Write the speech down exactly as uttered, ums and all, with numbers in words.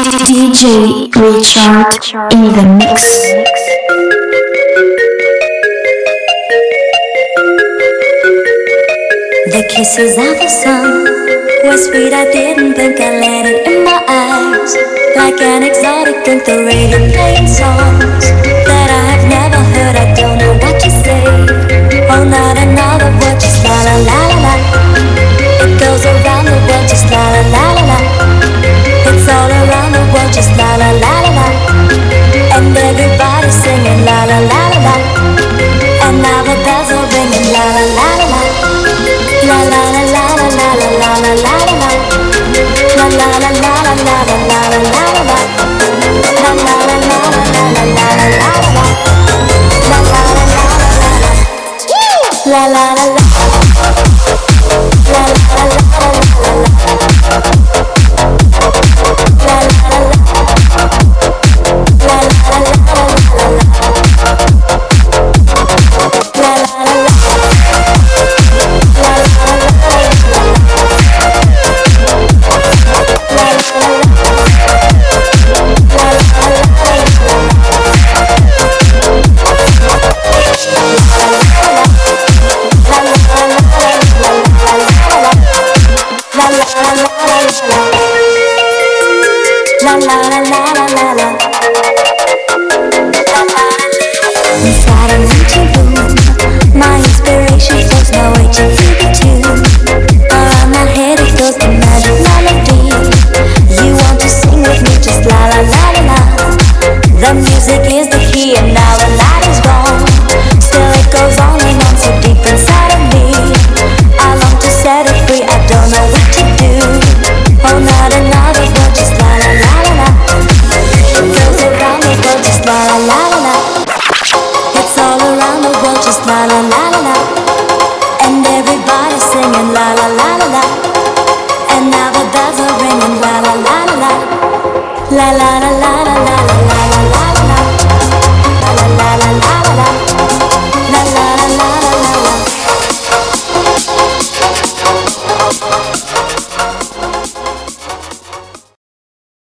D J Richard in the mix. The kisses of the sun were sweet, I didn't think I let it in my eyes. Like an exotic drink, the radio playing songs that I have never heard, I don't know what to say. Oh, not another word, just la la la la la. It goes around the world, just la la la la la. It's all around the world, just la la la la la. And everybody's singing la la la la la. And now the bells are ringing la la la la la. La la la la la la la la la la la. La la la la la la la la la la la. La la la la la la la la la la la. La la la la la la la. La la la la. La la la la la la. La la la la. La la la la la la. La la la la. La la la la la la la. Inside an empty room, my inspiration flows my way to feel the tune. Around my head it goes the magic melody. You want to sing with me, just la la la la la. The music is the key and now the night is gone. Still it goes on and on so deep inside of me. I long to set it free, I don't know what to do. Oh, not another word, just la la la la la. It goes around the world, just la la la la la. It's all around the world, just la la la la la. And everybody's singing la la la la la. And now the bells are ringing la la la la la. La la la la la.